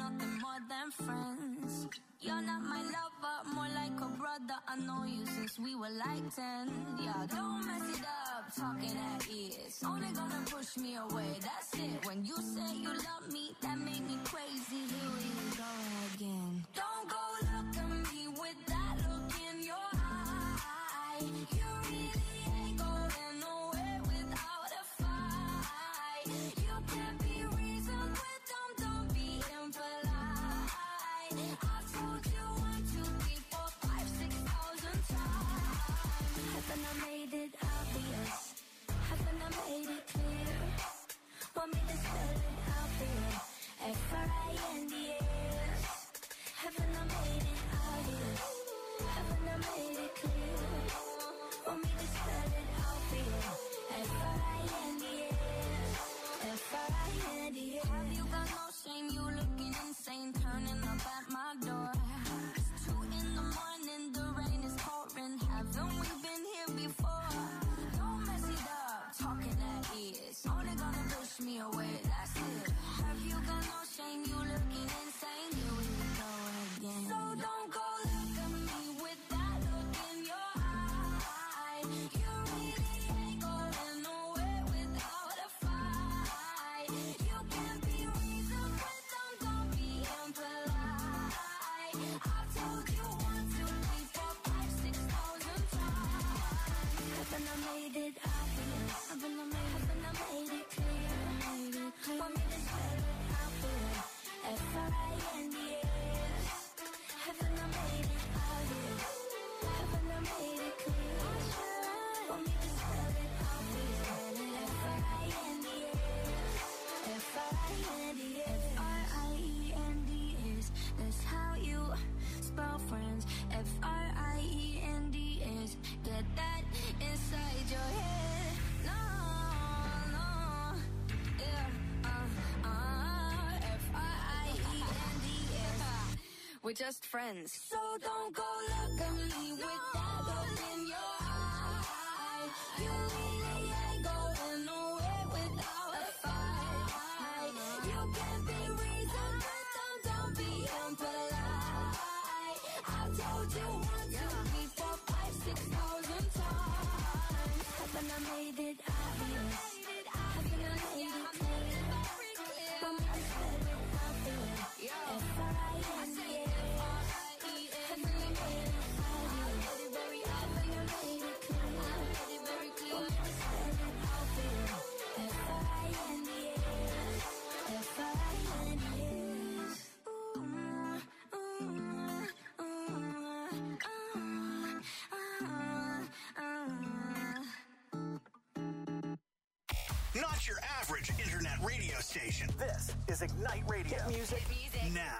nothing more than friends. You're not my lover, more like a brother. I know you since we were like 10. Yeah, don't mess it up, talking at ears. Only gonna push me away, that's it. When you say you love me, that made me crazy. Here we go again. Don't go look at me with that look in your eye. You really ain't going nowhere without a fight. You can't be reasoned with them, don't be impolite. I've told you 1, 2, 3, 4, 5, 6,000 times. Haven't I made it obvious? Haven't I made it clear? Want me to spell it out for you? F-R-I-N-D-S. Haven't I made it obvious? Haven't I made it clear? Want me to spell it out for you? F-R-I-N-D-S. F-R-I-N-D-S. Have you got no shame? You looking insane, turning up at my door. It's 2 in the morning, the rain is pouring. Haven't we been here before? Don't mess it up, talking at ears. Only gonna push me away, that's it. Have you got no shame? You looking insane. Here we go again. So don't go look at me with that look in your eye. You really ain't going nowhere without a fight. You can't be reasoned with them, don't be impolite. I've told you 1, 2, 3, 4, 5, 6,000 times. Haven't I made it obvious? Haven't I made it clear? Want me to spell it out for you? F-R-I-N-D-S. Haven't I made it obvious? Haven't I made it clear? Want me to spell it out for you? F-R-I-N-D-S. F-R-I-N-D-S. F-R-I-E-N-D-S. That's how you spell friends. F-R-I-E-N-D-S. Get that inside your head. No, no, yeah, F-R-I-E-N-D-S. We're just friends. So don't go look at me with that look in your eye. You really ain't going nowhere without a fight. You can't be reasoned with them, don't be impolite. I've told you 1, 2, 3, 4, 5, 6,000 times. Haven't I made it obvious? Haven't I made it clear? Want me to spell it out for you? F-R-I-N-D-S. Haven't I made it obvious? Haven't I made it clear? Want me to spell it out for you? F-R-I-N-D-S. F-R-I-N-D-S. Not your average internet radio station. This is Ignite Radio. Get music now.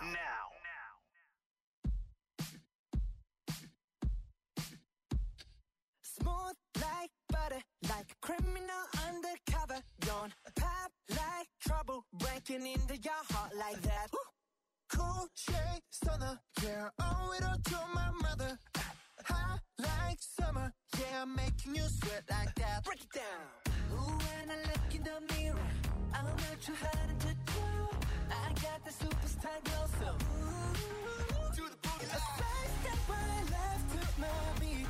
Smooth like butter, like a criminal undercover. Don't pop like trouble, breaking into your heart like that. Cool shade stunner, yeah, owe it all to my mother. Hot like summer, yeah, I'm making you sweat like that. Break it down. Ooh, when I look in the mirror, I'm not too hard to do. I got the superstar glow, so ooh, Do the boogie a side step right left to my beat.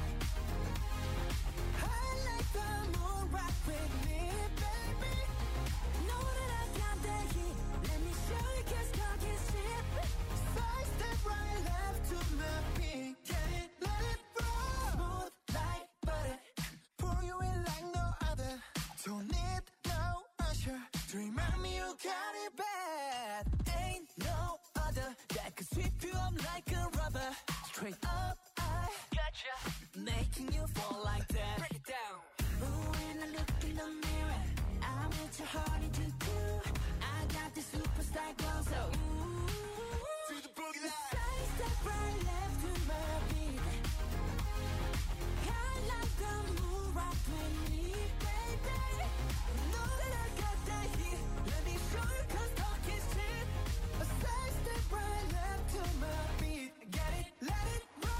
I like the moon rock with me, baby. Know that I got the heat. Let me show you 'cause talk is cheap. Side step right left to my beat. Get it, let it roll. Smooth like butter. Pour you in like no other. Don't need no usher to remind me you got it bad. Ain't no other that could sweep you up like a rubber. Straight up, I gotcha, making you fall like that. Break it down. Ooh, when I look in the mirror, I'm with your heart into two. I got the superstar glow, so ooh, Do the boogie line. side step right left to my beat. I like the moon rock with me, baby. Know that I got that heat. Let me show you 'cause talk is cheap. A side step right left to my beat. Get it, let it roll.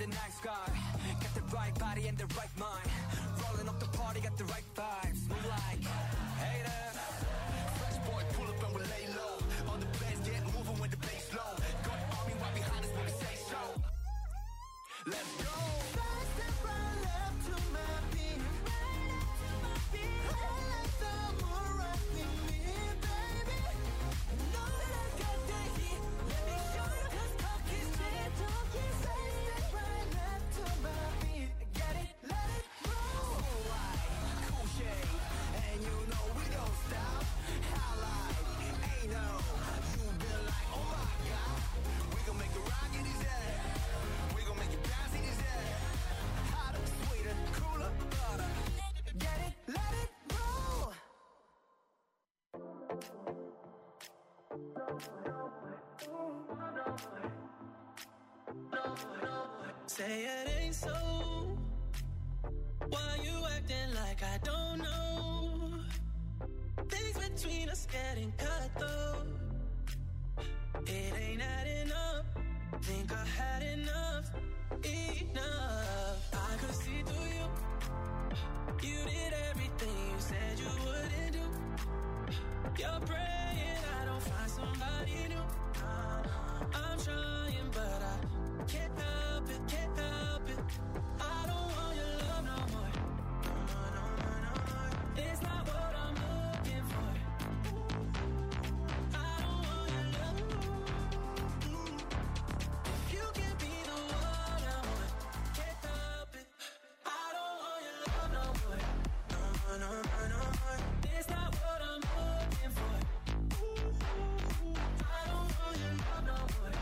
the night sky. Got the right body and the right mind. Rolling up the party, got the right vibes. Move like haters. Fresh boy, pull up and we lay low. All the bands get moving when the bass low. Got the army right behind us when we say so. Let's go. Fast step right left to my beat. I like the moon right with me, baby. Know that I got the heat. Let me show you 'cause talk is cheap. Fast step right left to my beat. Get it, let it roll. Cool light, cool shade, and you know we don't stop. Highlight, ain't no. You been like, oh my God. We gon' make it rock in his head. We gon' make it bounce in his head. Hotter, sweeter, cooler, butter. Get it, let it roll. Say it ain't so. Why you acting like I don't know? Things between us getting cut though. It ain't adding up. Think I had enough. Enough. I could see through you. You did everything you said you wouldn't do. You're praying I don't find somebody new. I'm trying but I can't help it, can't help it. I don't want your love no more. No more, no more, no more. It's not what I'm looking for. I don't want your love. If you can't be the one I want, can't help it. I don't want your love no more. No more, no more, no more. It's not what I'm looking for. I don't want your love no more.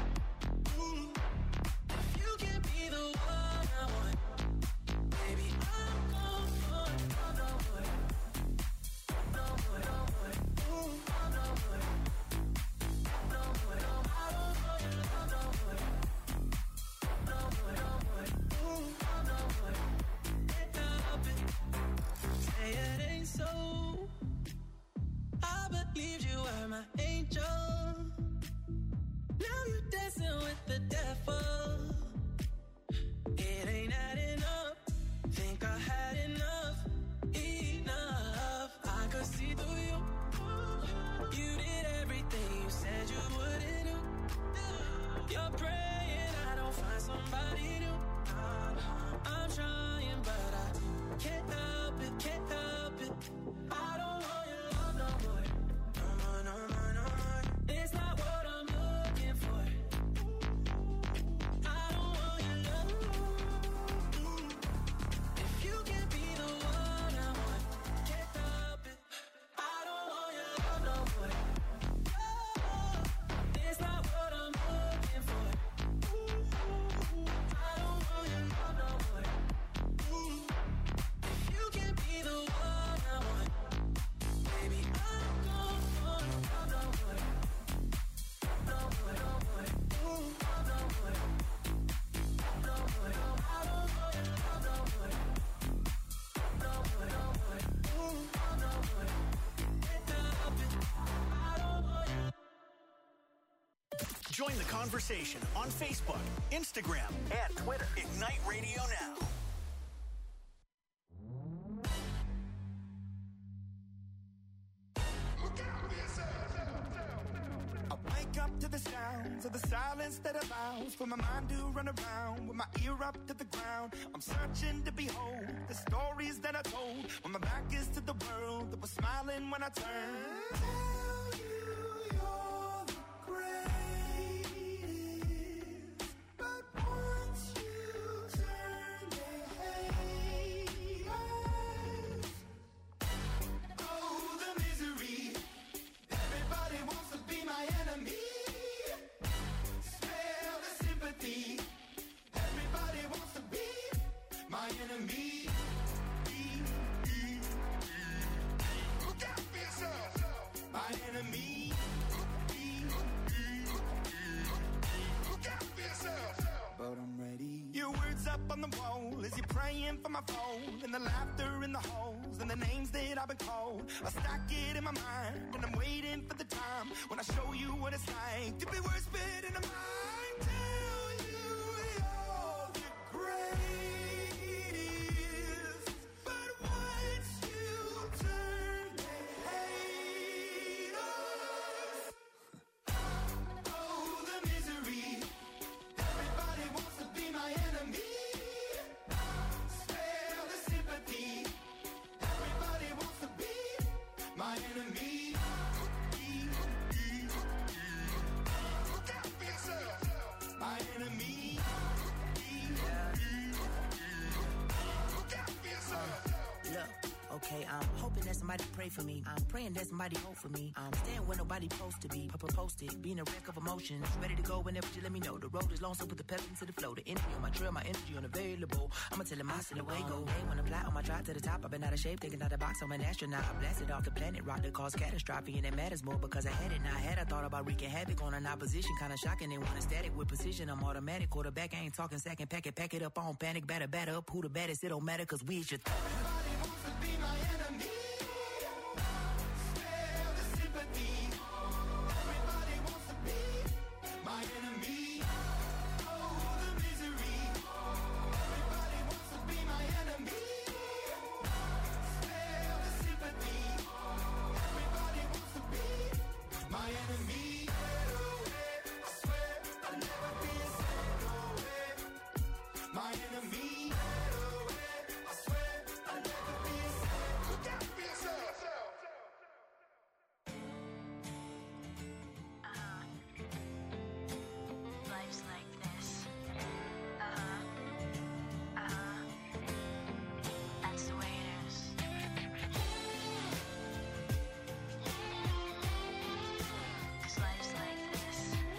If you can't be the one I want, baby, I'm gone for love no more. No more, no more. No more. No more, no more. I don't want your love no more. No more, no more. No more. Can't help it. Say it ain't so. I believed you were my angel. Now you're dancing with the devil. It ain't adding up. Think I had enough. Enough. I could see through you. You did everything you said you wouldn't do. You're praying I don't find somebody new. I'm trying but I can't help it, can't help it. I don't want your love no more. No more, no more, no more. It's not what I'm looking for. I don't want your love. If you can't be the one I want, can't help it. I don't want your love no more. It's not what I'm looking for. I don't want your love no more. If you can't be the one I want, baby, I'm gone for love no more. No more, no more. Love no more. No more, no more. I don't want your love no more. No more, no more. Love no more. Can't help it. I don't want your. Join the conversation on Facebook, Instagram, and Twitter. Ignite Radio Now. I wake up to the sounds of the silence that allows for my mind to run around with my ear up to the ground. I'm searching to behold the stories that I told when my back is to the world that was smiling when I turned. Tell you you're the greatest, but once you turn, they hate us. Oh, the misery. Everybody wants to be my enemy. Spare the sympathy. Everybody wants to be my enemy. Look out for yourself. My enemy. Look out for yourself. But I'm ready. Your words up on the wall as you're praying for my phone, and the laughter in the halls, and the names that I've been called. I stack it in my mind, and I'm waiting for the time when I show you what it's like to be worse fit in a mind. Tell you you're the somebody pray for me. I'm praying that somebody hope for me. I'm staying where nobody supposed to be. Posted, being a wreck of emotions. Ready to go whenever you let me know. The road is long, so put the pedal into the flow. The energy on my trail, my energy unavailable. I'ma tell him I see the way go. Hey, when I fly on my drive to the top, I've been out of shape, thinking out the box. I'm an astronaut. I blasted off the planet, rock that caused catastrophe, and it matters more because I had it. Now I had, I thought about wreaking havoc on an opposition, kinda shocking. They want a static with precision. I'm automatic, quarterback. I ain't talking second, pack it up on panic, batter up. Who the baddest? It don't matter, cause we should. Everybody wants to be my enemy. Spare the sympathy. Everybody wants to be my enemy. Oh, the misery. Everybody wants to be my enemy. Spare the sympathy. Everybody wants to be my enemy. I swear I'll never be a my enemy. I swear I'll never be a look out for yourself. Life's like this. That's the way it is. 'Cause life's like this.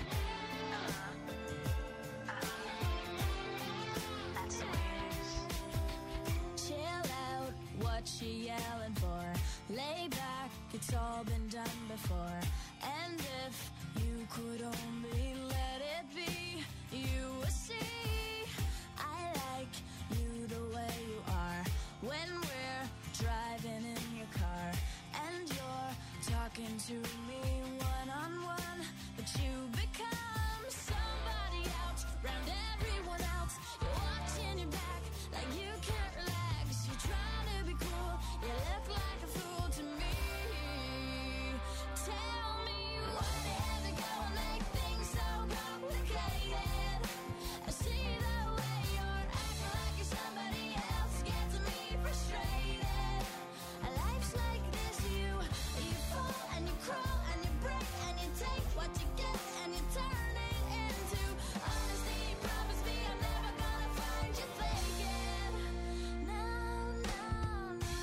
That's the way it is. Chill out, what you yelling for? Lay back, it's all been done before. And if you could only let it be, you would see I like you the way you are. When we're driving in your car and you're talking to me one-on-one, but you become somebody else, round everyone else. You're watching your back like you can't relax. You're trying to be cool, you look like a fool to me. Tell me why they have to go and make things so complicated. I see the way you're acting like you're somebody else, gets me frustrated. Life's like this, you fall and you crawl and you break and you take what you get and you turn it into honesty. Promise me I'm never gonna find you faking. No, no, no.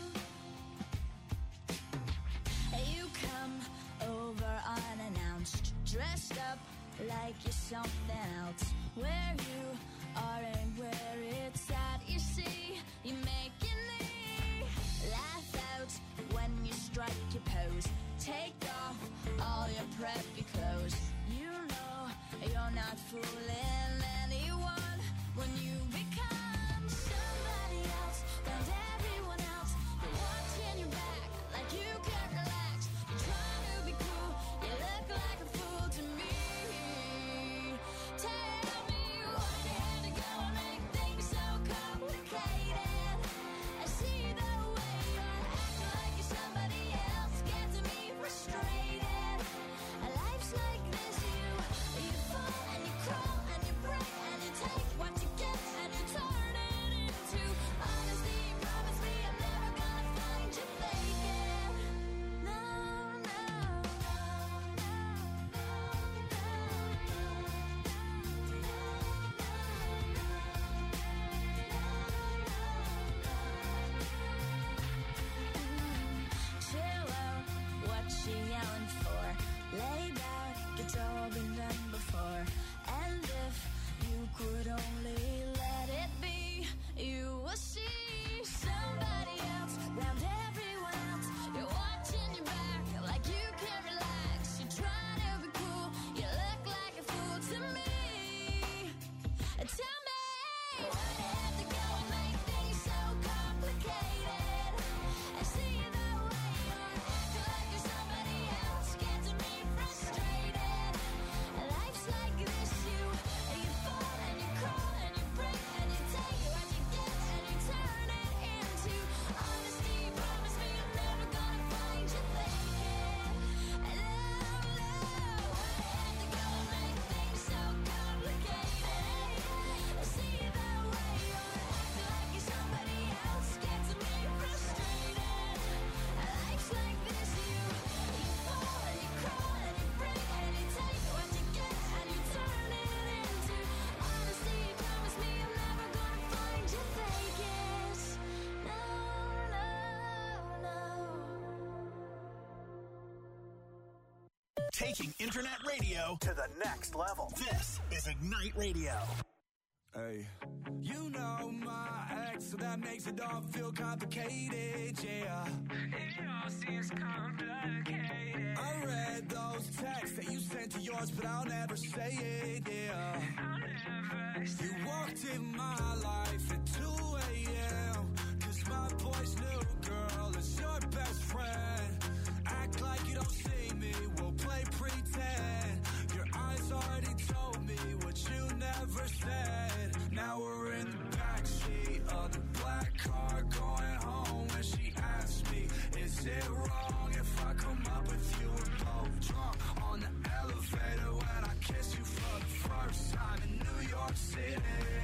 You come over unannounced, dressed up like you're something else. Where you are and where it's at, you see, you making me laugh out when you strike your pose. Take off all your preppy clothes. You know you're not fooling anyone when you become somebody else, and everyone else. You're watching your back like you can't relax. You're trying to be cool, you look like a fool to me. Tell me why they had to go and make things so complicated. I see the way you're acting like you're somebody else, gets me frustrated. Life's like this, you fall and you crawl and Taking internet radio to the next level. This is Ignite Radio. Hey, you know my ex, so that makes it all feel complicated, yeah. It all seems complicated. I read those texts that you sent to yours, but I'll never say it, yeah. I'll never say You walked in my life at 2 a.m. Cause my boy's new girl is your best friend. Act like you don't see me, we'll play pretend. Your eyes already told me what you never said. Now we're in the backseat of the black car going home. When she asked me, is it wrong if I come up with you? We're both drunk on the elevator when I kiss you for the first time in New York City.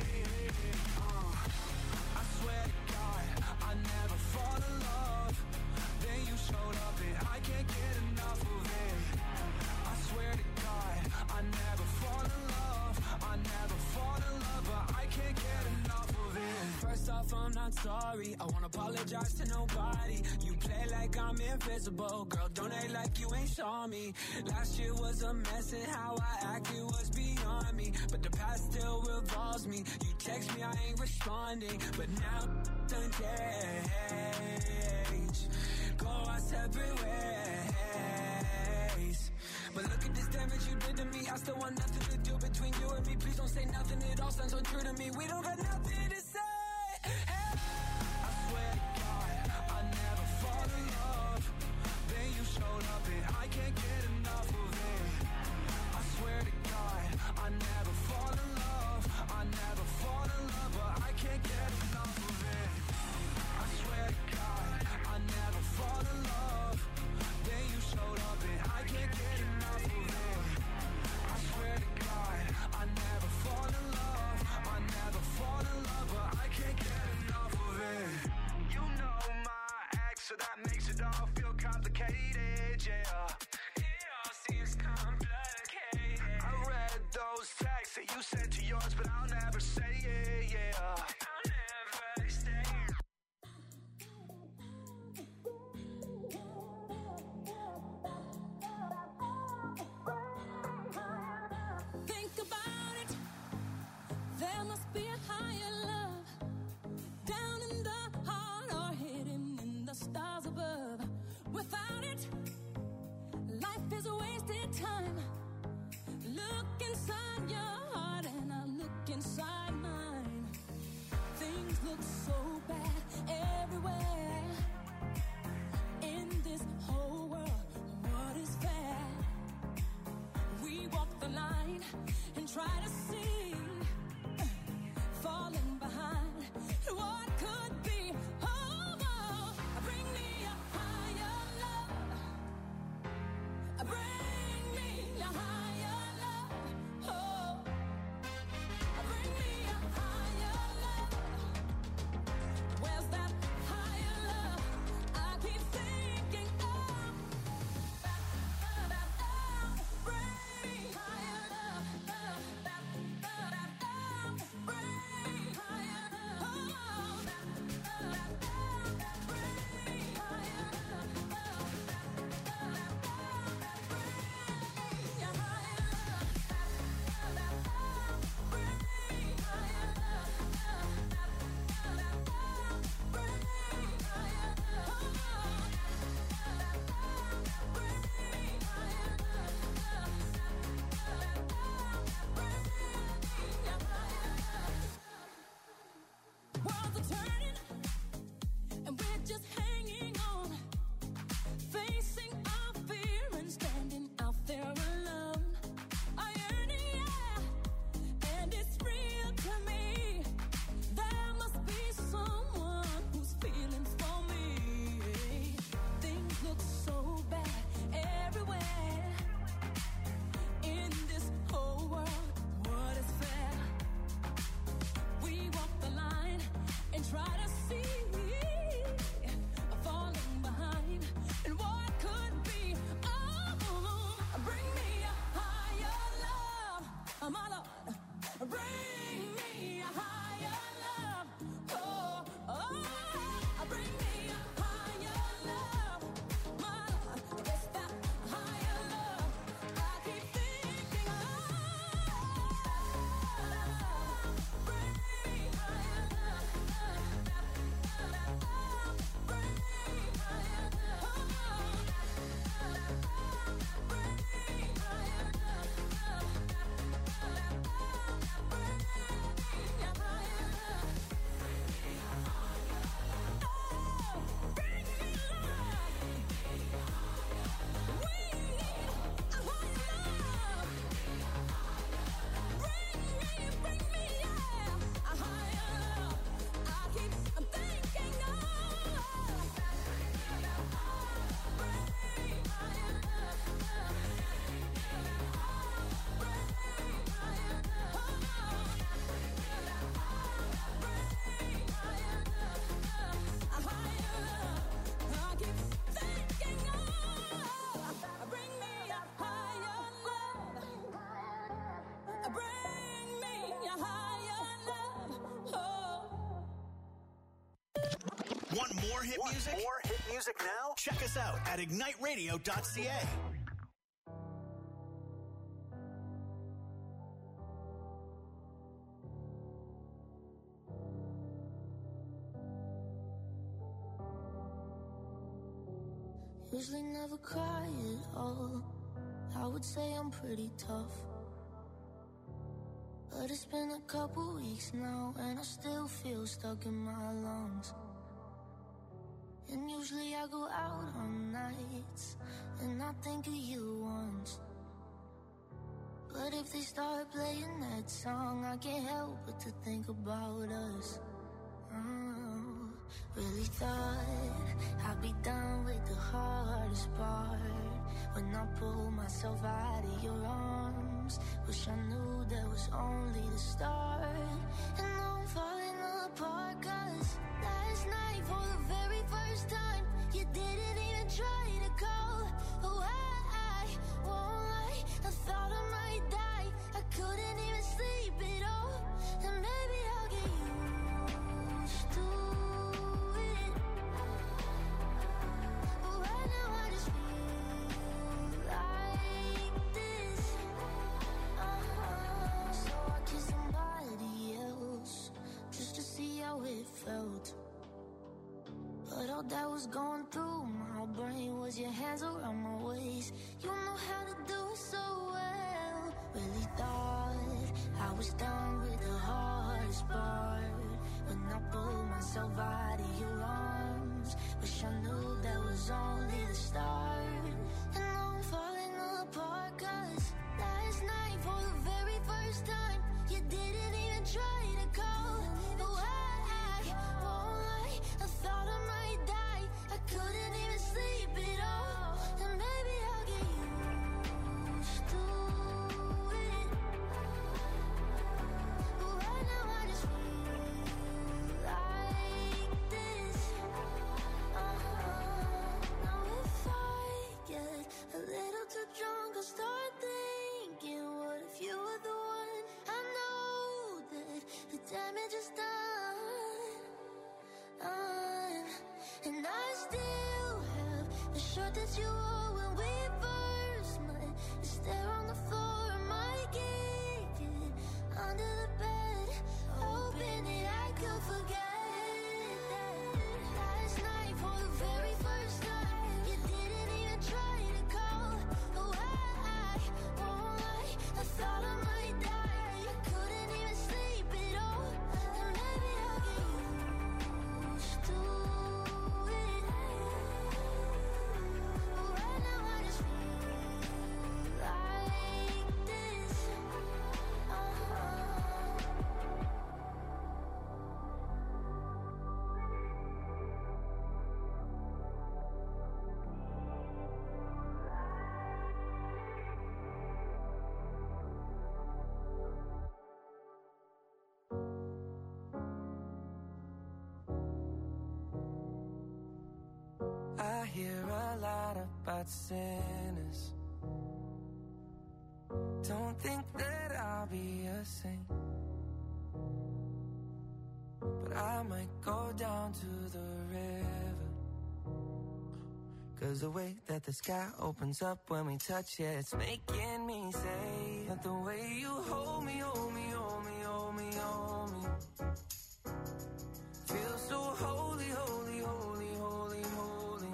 I swear to God, I never fall in love. Then you showed up and I can't get enough of it. I swear to God, I never fall in love. I never fall in love, but I can't get enough of it. First off, I'm not sorry. I won't apologize to nobody. You play like I'm invisible. Girl, don't act like you ain't saw me. Last year was a mess and how I acted was beyond me. But the past still revolves me. You text me, I ain't responding. But now done change. Go our separate ways. But look at this damage you did to me. I still want nothing to do between you and me. Please don't say nothing. It all sounds so true to me. We don't got nothing to say. Hey. I swear to God, I never fall in love. Then you showed up and I can't get enough of it. I swear to God, I never fall in love. I never fall in love, but I can't get enough of it. I swear to God, I never fall in love. Then you showed up and I can't get enough of it. I swear to God, I never fall in love. I never fall in love, but I can't get enough of it. You know my ex, so that makes it all feel complicated, yeah. It all seems complicated. I read those texts that you sent to yours, but I'll never say it, yeah. I'll never stay. Think about it. There must be a higher love down in the heart or hidden in the stars above. Without it, life is a wasted time. Look inside your heart and I look inside mine. Things look so bad everywhere. In this whole world, what is fair? We walk the line and try to see, falling behind what could be. Oh, oh, bring me a higher love. Bring me a higher love. Oh, bring me a higher love. Where's that higher love? I keep thinking of. Bring me higher love. Bring me higher love. Bring me higher Worlds are turning, and we're just hanging on, facing our fear and standing out there alone. I yearn, yeah, and it's real to me. There must be someone who's feeling for me. Things look so bad everywhere. In this whole world, what is fair? We walk the line and try to see, more hit music? More hit music now? Check us out at igniteradio.ca. Usually never cry at all. I would say I'm pretty tough, but it's been a couple weeks now and I still feel stuck in my lungs. And usually I go out on nights and I think of you once, but if they start playing that song, I can't help but to think about us. Really thought I'd be done with the hardest part when I pulled myself out of your arms. Wish I knew that was only the start. And now I'm falling apart, 'cause last night for the very first time you didn't even try to call. Oh, I won't lie, I thought I might die. I couldn't even sleep at all. And maybe I'll get used to it, but right now I just feel like this. So I kissed somebody else just to see how it felt, but all that was going through my brain was your hands around my waist. You know how to do it so well. Really thought I was done with the hardest part when I pulled myself out of your arms. Wish I knew that was only the start. And now I'm falling apart, 'cause last night for the very first time you didn't even try to call. No, I won't lie, I thought I might die. I couldn't even sleep at all. And maybe I'll get used to it, but right now I just feel like this. Now if I get a little too drunk, I'll start thinking, what if you were the one? I know that the damage is done, and I still have the shirt that you wore when we first met. It's there on the floor, I might kick it under the bed, hoping that I could forget that last night for the very first time you didn't even try to call. Oh, I won't lie, I thought I might die. I couldn't even sleep at all. And maybe I'll get used to it, but right now I just feel like this. I hear a lot about sinners. Don't think that I'll be a saint, but I might go down to the river, 'cause the way that the sky opens up when we touch it, it's making me say that the way you hold me, hold me, hold me, hold me, hold me, feels so holy, holy, holy, holy, holy.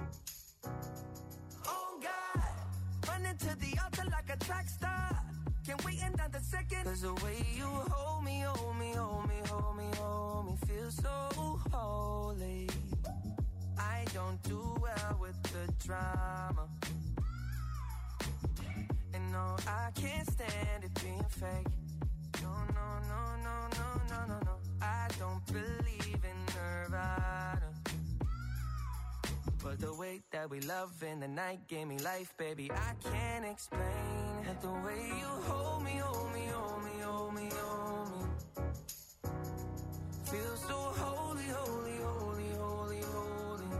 Oh God, running to the altar like a track star. Can't wait another second, 'cause the way you hold me, hold me, hold me, hold me, hold me, feels so holy. I don't do well with the drama, and no, I can't stand it being fake. No, no, no, no, no, no, no, no. I don't believe in Nirvana, but the way that we love in the night gave me life, baby. I can't explain that the way you hold me, hold me, hold me, hold me, hold me, feels so holy, holy, holy, holy, holy.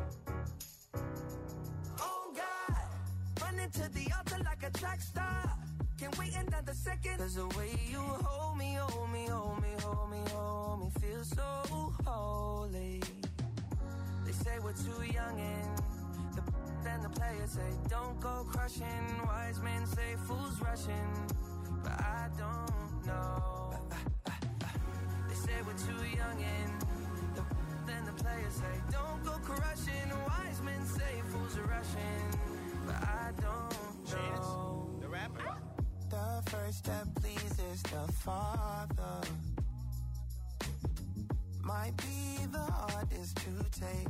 Oh God, running to the altar like a track star. Can't wait another second, 'cause the way you hold me, hold me, hold me, hold me, hold me, feels so holy. They say we're too young and then the players say don't go crushing. Wise men say fools rushing, but I don't know. They say we're too young and then the players say don't go crushing. Wise men say fools are rushing, but I don't know. The rapper. The first step pleases the Father. Might be the hardest to take.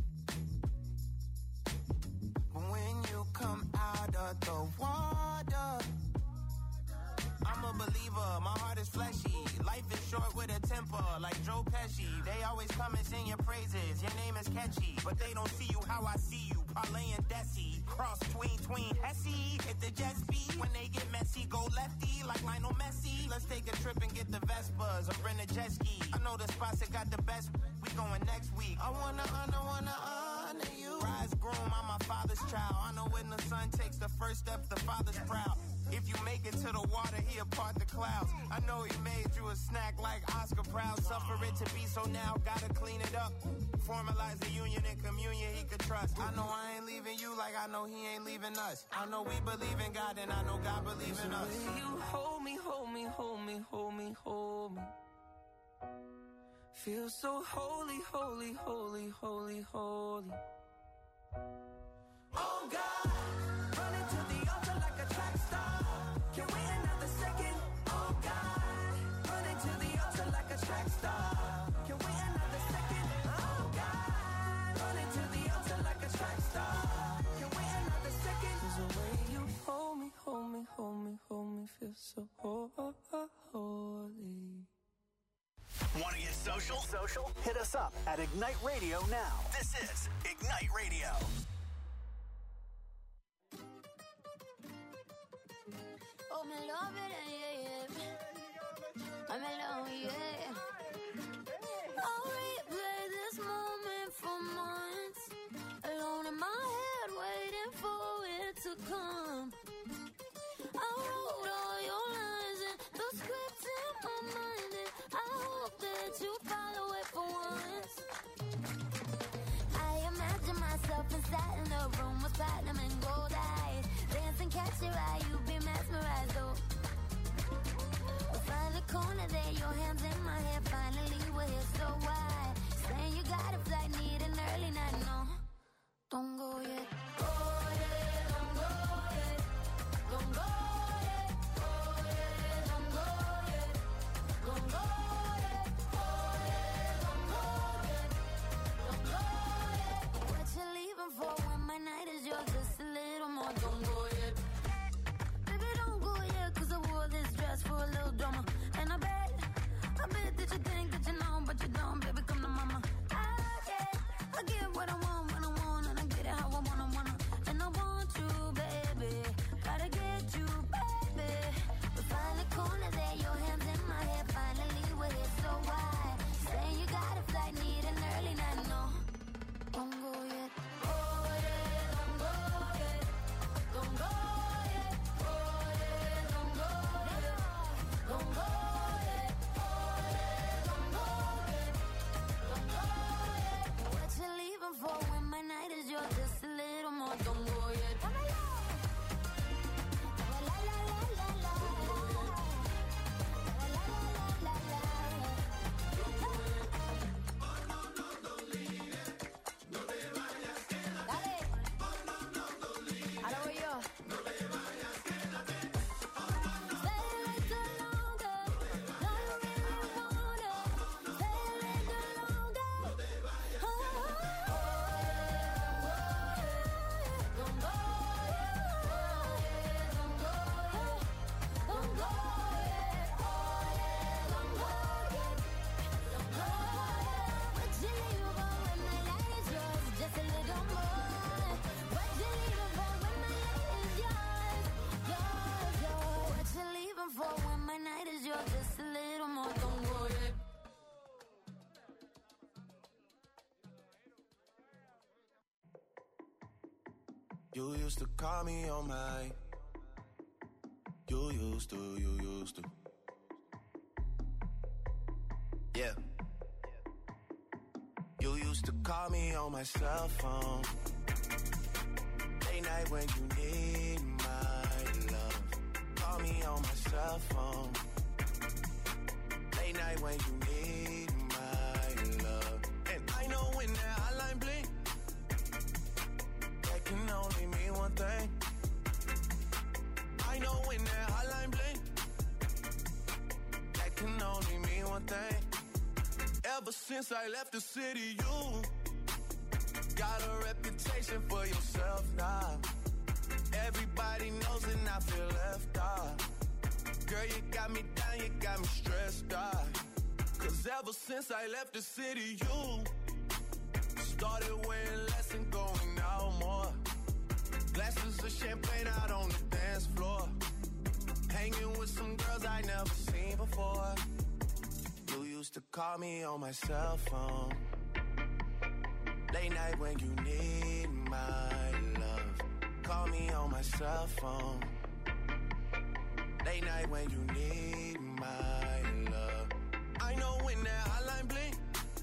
When you come out of the water, I'm a believer, my heart is fleshy. Life is short with a temper, like Joe Pesci. They always come and sing your praises, your name is catchy. But they don't see you how I see you, Parlay and Desi. Cross tween, Hesse. Hit the jet speed, when they get messy, go lefty, like Lionel Messi. Let's take a trip and get the Vespas, or rent a jet ski. I know the spots that got the best, we going next week. I wanna honor you. Rise groom, I'm my father's child. I know when the son takes the first step, the father's proud. If you make it to the water, he'll part the clouds. I know he made you a snack like Oscar Proud. Suffer it to be, so now gotta clean it up. Formalize the union and communion he could trust. I know I ain't leaving you like I know he ain't leaving us. I know we believe in God and I know God believes in us. You hold me, hold me, hold me, hold me, hold me. Feel so holy, holy, holy, holy, holy. Oh God, running to the altar like a track star. Can't wait another second. Oh God, running to the altar like a track star. Can't wait another second. Oh God, running to the altar like a track star. Can't wait another second. 'Cause the way you hold me, hold me, hold me, hold me, feel so holy. Want to get social? Hit us up at Ignite Radio now. This is Ignite Radio. Oh, me love it, yeah. I'm alone, yeah. I'll replay this moment for months. Alone in my head, waiting for it to come. I wrote all your lines and the scripts in my mind, and I hope that you follow it for once. I imagine myself inside in the room with platinum and gold eyes. Dance and catch your eye, you be mesmerized, though. We'll find a corner there, your hands in my hair. Finally, we're here, so why? Saying you got a flight, need an early night, no. Don't go yet. Oh, yeah, don't go yet. Don't go yet. Oh, yeah, don't go yet. Don't go yet. Oh, yeah, don't go yet. Don't go yet. What you leaving for when my night is yours? Just a little more. Don't go yet. Baby, don't go yet, 'cause I wore this dress for a little drama. And I bet that you think that you know, but you don't. Baby, come to mama. I get what I want when I want, and I get it how I wanna. And I want you, baby. Gotta get you, baby. We find a corner there, your hands in my hair. Finally, we're here, so why? Saying you got a flight, need an early night, no. Don't go yet. Oh, yeah, don't go yet. Don't go yet. Oh, yeah, don't go yet. Don't go yet. Oh, yeah, don't go yet. Don't go yet. What you leaving for when my night is yours? Just a little more. Don't go yet. La, la, la, la, la. La, la, la, Dale. Ahora voy yo. Stay a little longer. No, you really wanna. Stay a little longer. Oh, don't go yet. Don't go yet. Don't go yet. Oh, yeah, don't go yet. Don't go yet. What you leaving for when my night is yours? Just a little more. What you leaving for when my night is yours? Yours. What you leaving for when my night is yours? Just a little more. Don't go yet. You used to call me on my. You used to. Yeah. You used used to call me on my cell phone. Late night when you need my love. Call me on my cell phone. Late night when you need my love. And I know when that hotline blink, that can only mean one thing. I know when that hotline blink, that can only mean one thing. Ever since I left the city, you got a reputation for yourself now. Everybody knows and I feel left out. Girl, you got me down, you got me stressed out. Cause ever since I left the city, you started wearing less and going out more. Glasses of champagne out on the dance floor. Hanging with some girls I never seen before. You used to call me on my cell phone. Late night when you need my love. Call me on my cell phone. Late night when you need my love. I know when that hotline blink,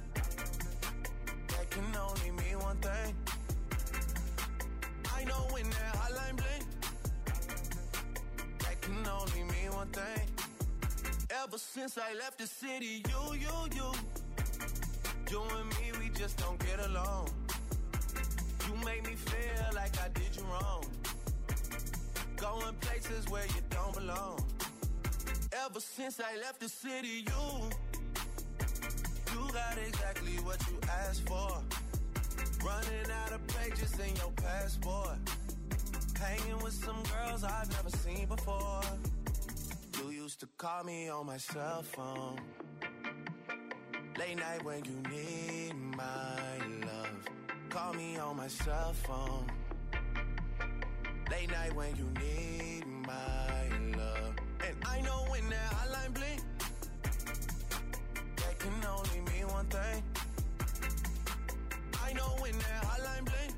that can only mean one thing. I know when that hotline blink, that can only mean one thing. Ever since I left the city, you and me, we just don't get along. You make me feel like I did you wrong. Going places where you don't belong. Ever since I left the city, you got exactly what you asked for. Running out of pages in your passport. Hanging with some girls I've never seen before. You used to call me on my cell phone. Late night when you need my love. Call me on my cell phone. Late night when you need my love. And I know when that hotline blink, that can only mean one thing. I know when that hotline blink,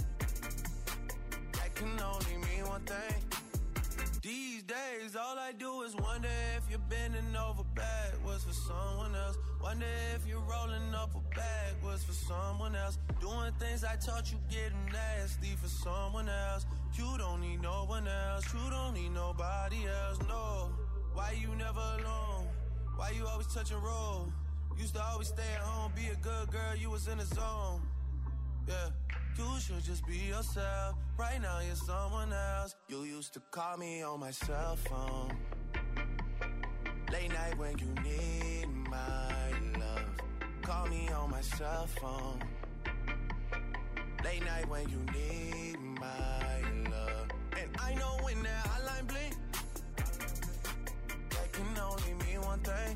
that can only mean one thing. These days, all I do is wonder if you're bending over backwards for someone else. Wonder if you're rolling up a backwards for someone else. Doing things I taught you, getting nasty for someone else. You don't need no one else. You don't need nobody else, no. Why you never alone? Why you always touch and roll? Used to always stay at home, be a good girl, you was in the zone. Yeah, you should just be yourself. Right now you're someone else. You used to call me on my cell phone. Late night when you need my love. Call me on my cell phone. Late night when you need my love. And I know when that hotline blink, that can only mean one thing.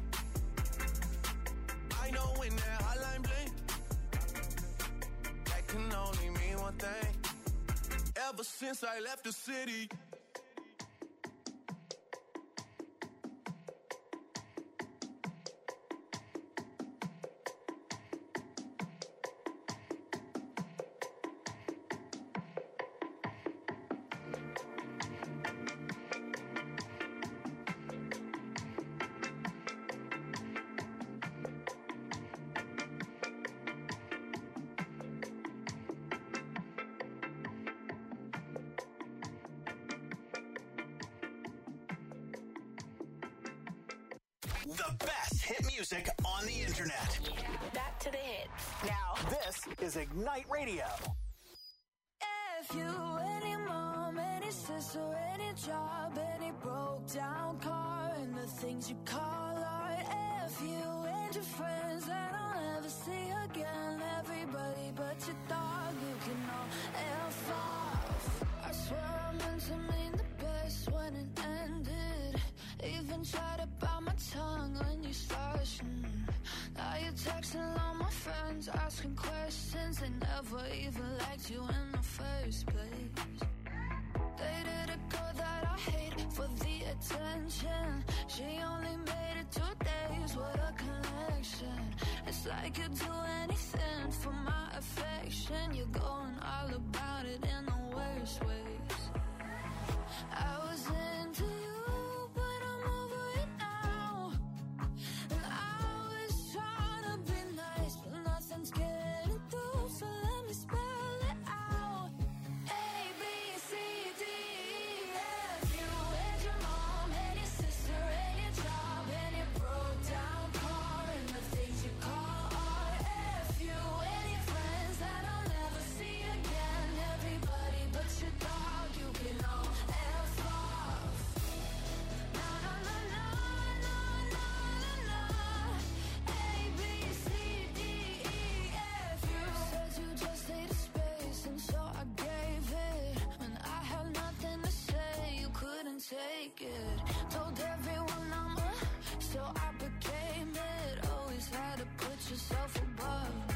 I know when that hotline blink, that can only mean one thing. Ever since I left the city. The best hit music on the internet. Back to the hits. Now, this is Ignite Radio. If you, any mom, any sister, any job, any broke down car, and the things you call art. If you and your friends that I'll never see again, everybody but your dog, you can all F off. I swear I meant to mean the best when it ended. Even tried to bite my tongue when you started. Now you're texting all my friends, asking questions. They never even liked you in the first place. Dated a girl that I hate for the attention. She only made it 2 days with a connection. It's like you'd do anything for my affection. You're going all about it in the worst ways. I was into you, but I'm over it now. And I was trying to be nice, but nothing's getting through. make it. Told everyone I'm a, so I became it. Always had to put yourself above me.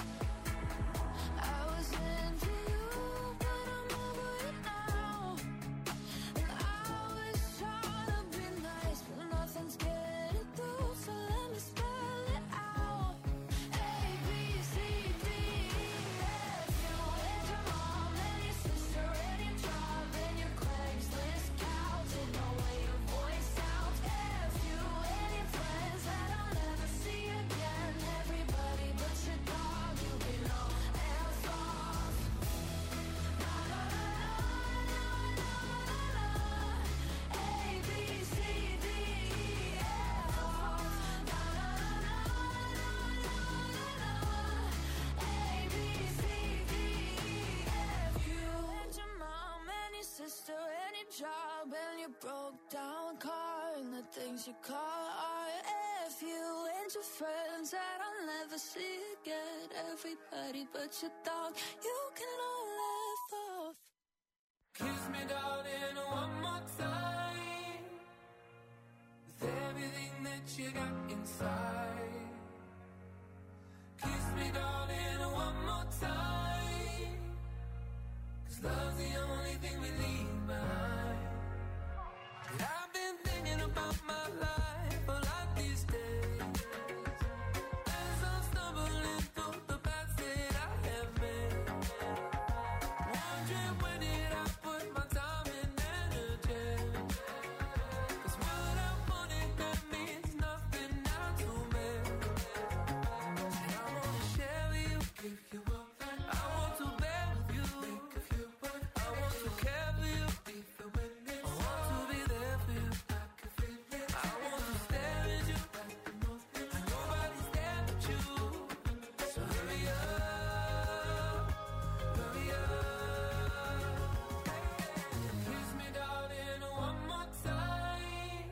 I was into you, but I'm over it now. And I was trying to be nice, but nothing's getting through. So let me spell it out. A, B, C, D, E, F. You and your mom and your sister and your job and your Craigslist couch. And the way your voice sounds. F you and your friends that I'll never see again. Everybody but your dog, you belong. Hands off. Na na na na na na na. A, B, C, D, E, F. Na na na na na na na. A, B, C, D, E, F. You and your mom and your sister and your job and your broke down car and the things you call art. F you and your friends that I'll never see again. Everybody but your dog, you can all laugh off. Kiss me, darling, one more time. With everything that you got inside. Kiss me, darling, one more time. 'Cause love's the only thing we leave behind. And I've been thinking about my life a lot these days. As I'm stumbling through the paths that I have made. Wondering where did I put my time and energy. 'Cause what I wanted, that means nothing now to me. And I wanna share with you, give you up. I want to bear with you, think of you. I want to care for you, be the witness. I want to be there for you, I can feel it. I want to stare at you, like the moment. And nobody's there but you. So hurry up, hurry up. Kiss me, darling, one more time.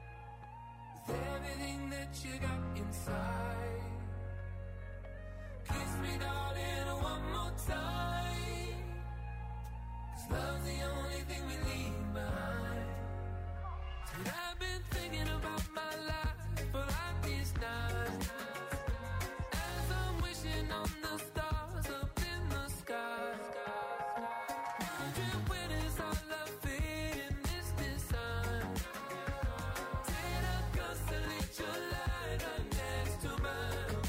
With everything that you got inside. Kiss me, darling, one more time. 'Cause love's the only thing we leave behind. And I've been thinking about my life for like these nights. As I'm wishing on the stars up in the sky. Wondering where does our love fit in this design. Did I constellate your light right next to mine?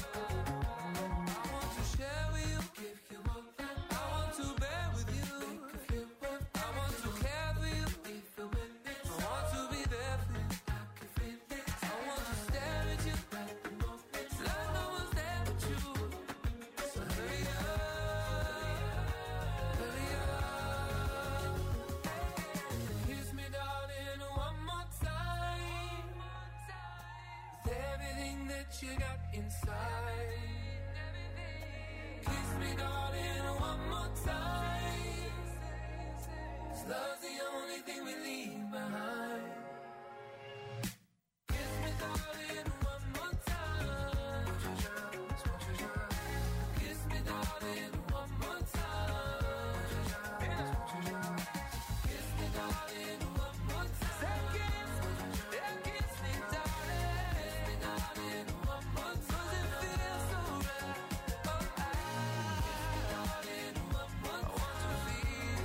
I want to share with you, give you up. I want to bear with you, think of you. I want to care for you, be the witness. I want to be there for you, I can feel it. I want to stare at you, like the moment. Like no one's there but you. So hurry up, hurry up. Kiss me, darling, one more time. With everything that you got inside. Kiss me, darling, one more time. 'Cause love's the only thing we leave behind. Kiss me, darling, one more time. Kiss me, darling, one more time. Kiss me, darling, one more time. Kiss me, darling, one more time. 'Cause it feels so right. Oh, darling, one more time. I want to feel.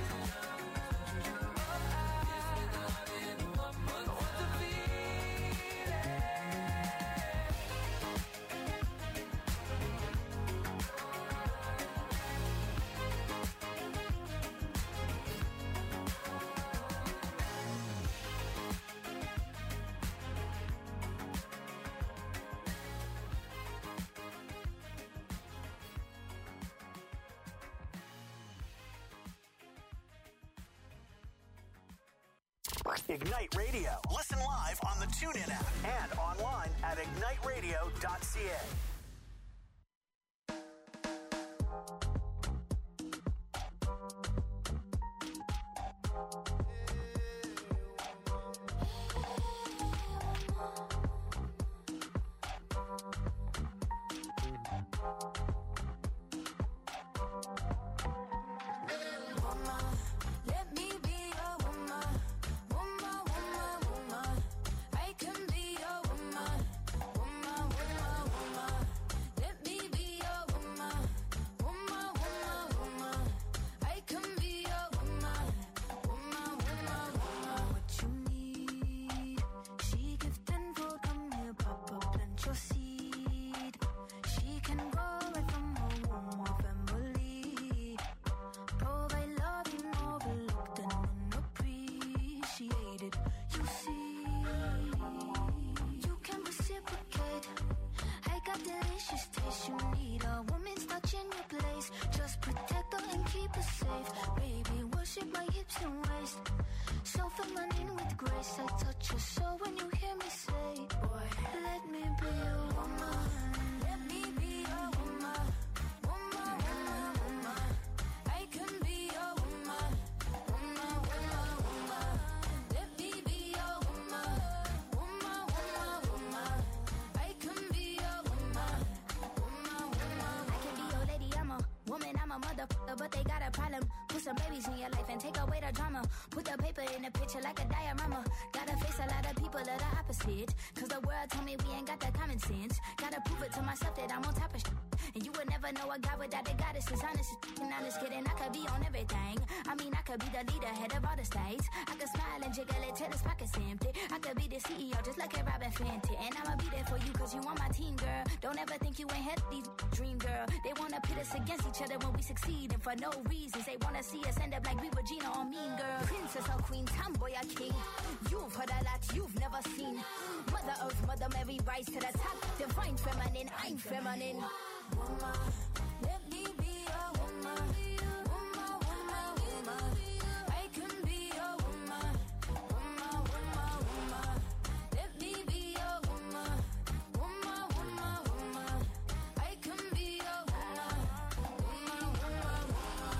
Darling, one more time. I want to feel it. Ignite Radio. Listen live on the TuneIn app and online at igniteradio.ca. Woman, let me be your woman. Woman, woman, just protect her and keep her safe. Baby, worship my hips and waist. So feminine with grace. I touch your soul when you hear me say, boy, let me be a woman. Let me be a woman. Woman, woman, woman. I can be a woman. Woman, woman, woman. Let me be a woman. Woman, woman, woman. I can be a woman. Woman, woman. I can be your lady, I'm a woman, I'm a motherfucker, but they got a problem. Put some babies in your life and take away the drama. Put the paper in the picture like a diorama. Gotta face a lot of people of the opposite. Cause the world told me we ain't got that common sense. Gotta prove it to myself that I'm on top of shit. And you would never know a guy without a goddess is honest. And I'm just kidding, I could be on everything. I mean, I could be the leader, head of all the states. I could smile and jiggle it till his pockets empty. I could be the CEO just like a Robin Fenty. And I'ma be there for you cause you on my team, girl. Don't ever think you ain't had these dream, girl. They wanna pit us against each other when we succeed. And for no reasons, they wanna see us end up like we Regina or Mean Girl. Princess or queen, tomboy or king. You've heard a lot you've never seen. Mother Earth, Mother Mary, rise to the top. Divine feminine, I'm feminine. Woman, let me be a woman. Woman, woman, woman. I can be a woman. Woman, woman, woman. Let me be a woman. Woman, woman, woman. I can be a woman. Woman, woman, woman.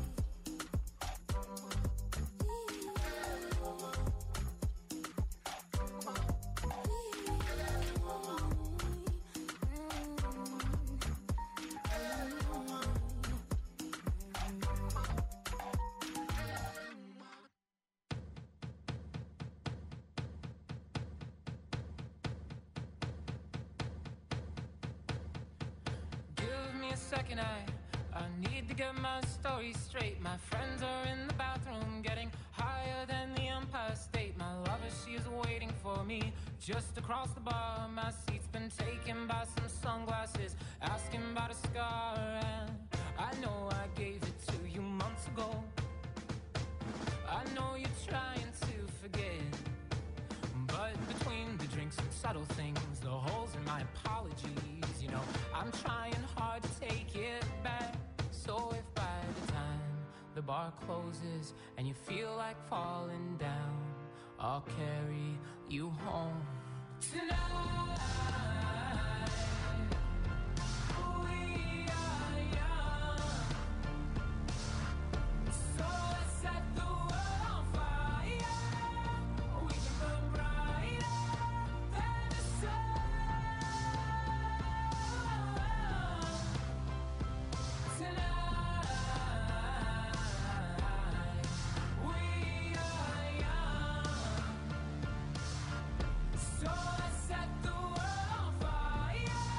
Second, I need to get my story straight. My friends are in the bathroom getting higher than the Empire State. My lover, she is waiting for me just across the bar. My seat's been taken by some sunglasses, asking about a scar. And I know I gave it to you months ago. I know you're trying to forget, but between the drinks and subtle things, the holes in my apologies, you know, I'm trying hard to take it back. So if by the time the bar closes and you feel like falling down, I'll carry you home tonight. We are young, so let's set the world on fire. We can burn brighter than the sun. Tonight, we are young, so let's set the world on fire.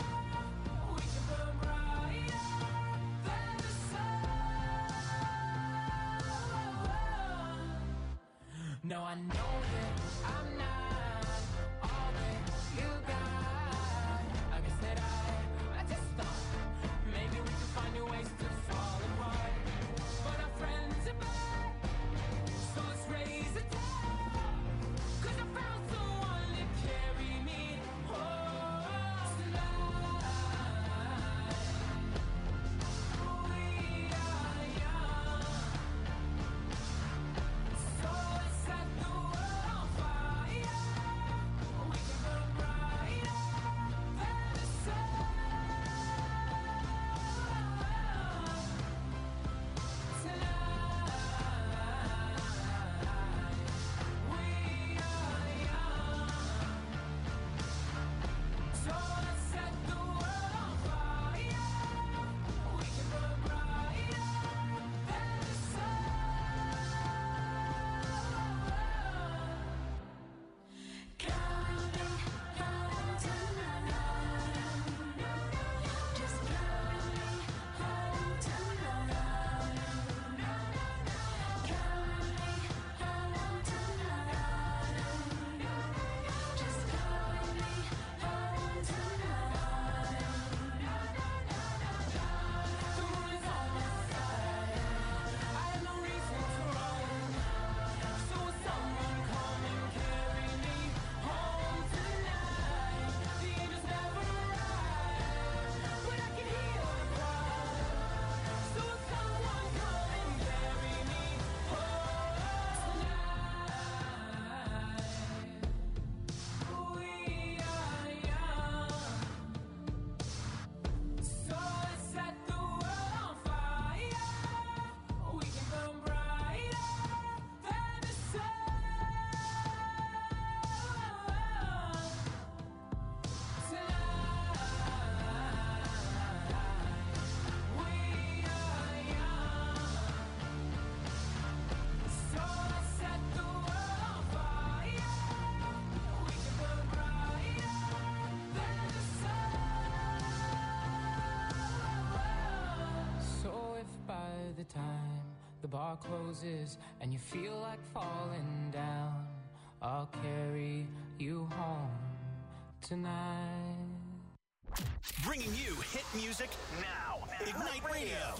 time the bar closes and you feel like falling down, I'll carry you home tonight. Bringing you hit music now. Ignite Radio.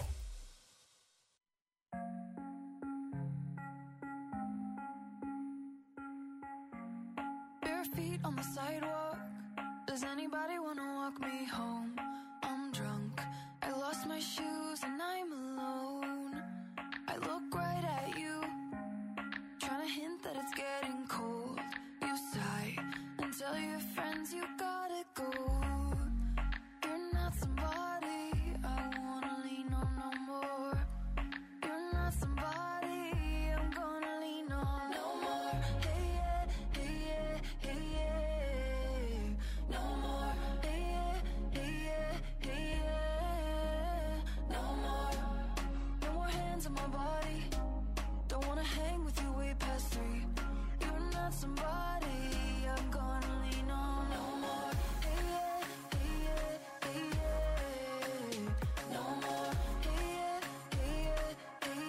Bare feet on the sidewalk. Does anybody want to walk me home? I'm drunk. I lost my shoes and I'm alone. I look right at you, trying to hint that it's getting cold. You sigh and tell your friends you gotta go. You're not somebody I wanna lean on no more. You're not somebody I'm gonna lean on no more. Hey yeah, hey yeah, hey yeah. No more. Hey yeah, hey yeah, hey yeah. No more. No more hands on my body. Don't wanna hang with you way past 3. You're not somebody I'm gonna lean on no more. Hey yeah, hey yeah, hey yeah. No more. Hey yeah, hey yeah, hey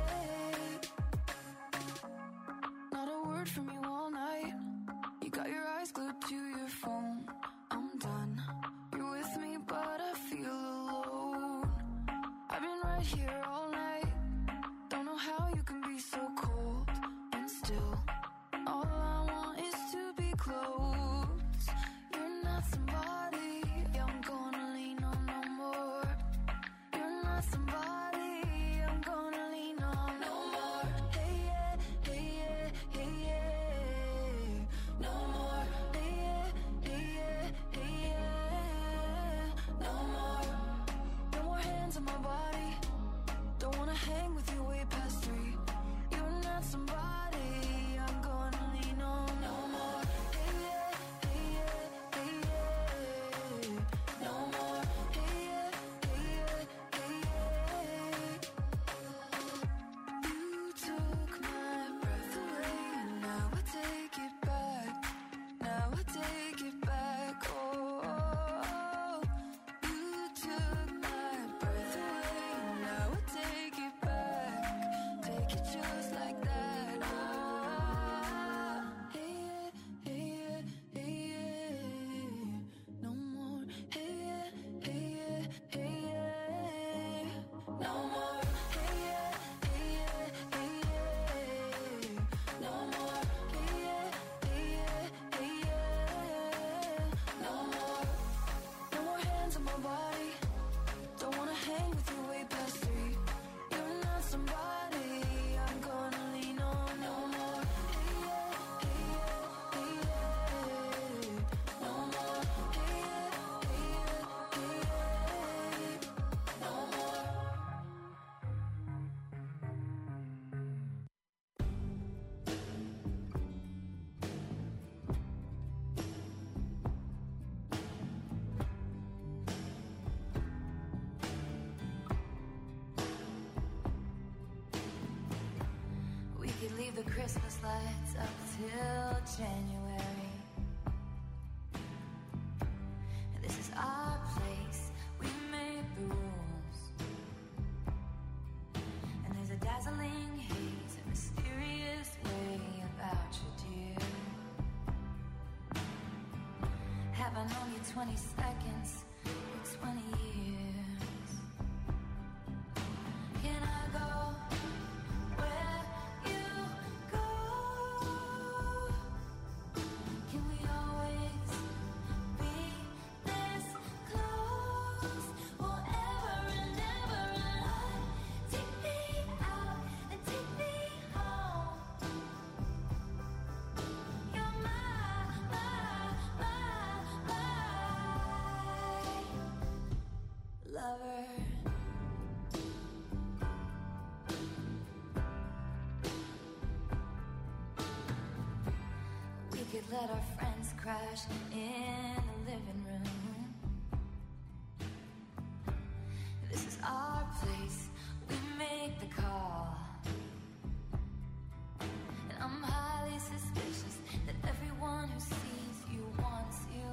yeah. Not a word from you all night. You got your eyes glued to your phone. I'm done. You're with me, but I feel alone. I've been right here all night. Don't know how you can be so cold. And still, all I want is to be close. You're not somebody I'm gonna lean on no more. You're not somebody I'm gonna lean on no more. Hey yeah, hey yeah, hey yeah. No more. Hey yeah, hey yeah, hey yeah. No more. No more hands on my body. Don't wanna hang with you way past 3. You're not somebody I'm gonna lean on no more. Hey yeah, hey yeah, hey yeah. No more. Hey yeah, hey yeah, hey yeah. You took my breath away and now I take it back. Now I take it back. Oh, you took my breath away and now I take it back. Take it just like that. Ah, hey yeah, hey yeah, hey yeah. No more. Hey yeah, hey yeah, hey yeah. No more. Hey yeah, hey yeah, hey yeah. No more. Hey yeah, hey yeah, hey yeah. No more. No more hands on my body. Don't wanna hang with you way past 3. You're not somebody I'm gonna lean on no more. Hey yeah, hey yeah, hey yeah. No more. Hey yeah, hey yeah, hey yeah. No more. We could leave the Christmas lights up till January. This is our place, we made the rules. And there's a dazzling haze, a mysterious way about you, dear. Have I known you 20 seconds or 20 years? Can I go where you go? Can we always be this close? Forever and ever and on. Take me out and take me home. You're my lover. We could let our friends crash in the living room. This is our place, we make the call. And I'm highly suspicious that everyone who sees you wants you.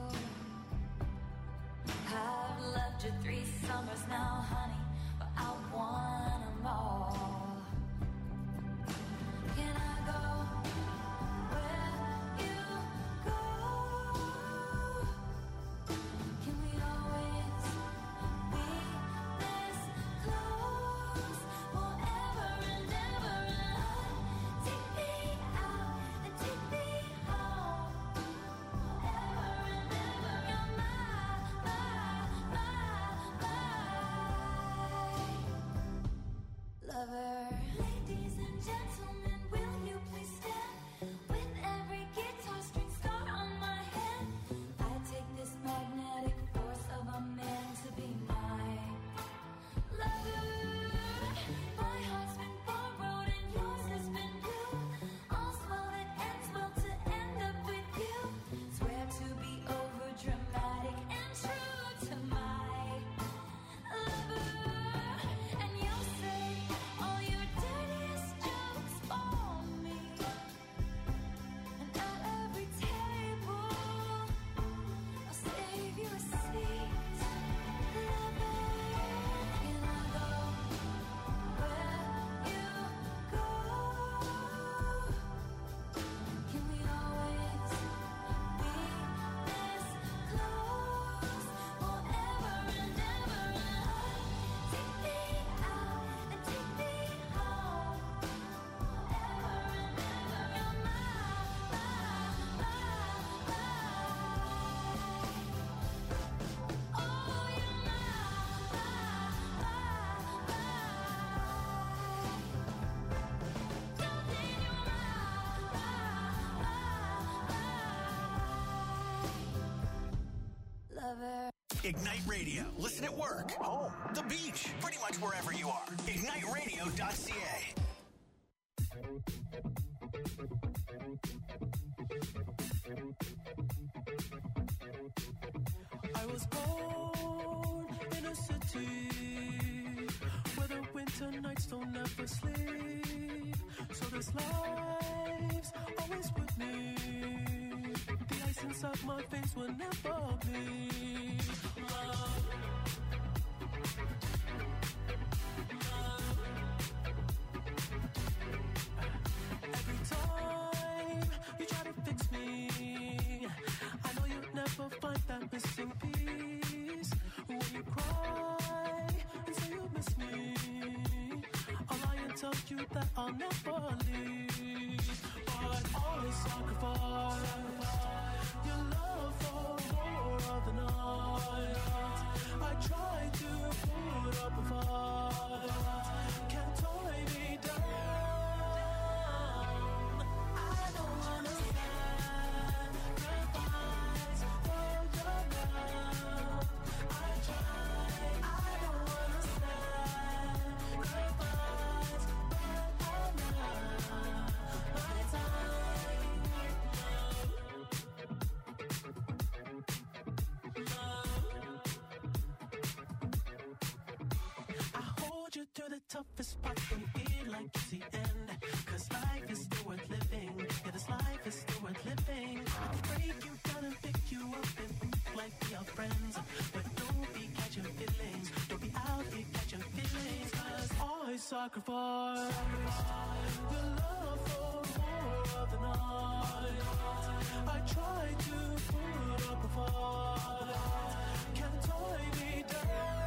I've loved you 3 summers now, honey, but I want them all. Ignite Radio. Listen at work, home, the beach, pretty much wherever you are. IgniteRadio.ca. I was born in a city where the winter nights don't ever sleep. So this life's always with me. The ice inside my veins will never bleed. Love. Every time you try to fix me, I know you'll never find that missing piece. When you cry and say you miss me, I'll lie and tell you that I'll never leave. But always sacrifice your love for more of the night. I try to put up a fight, can't tie me down. I don't wanna sacrifice for your love. I try, I don't wanna sacrifice, but I'm not my time. I hold you to the toughest part and feel like it's the end. Cause life is still worth living. Yeah, this life is still worth living. I can break you down and pick you up and like we are friends. But don't be catching feelings. Don't be out here catching feelings. Cause I sacrifice your love for more of the night. I try to put up a fight, can't tie me down.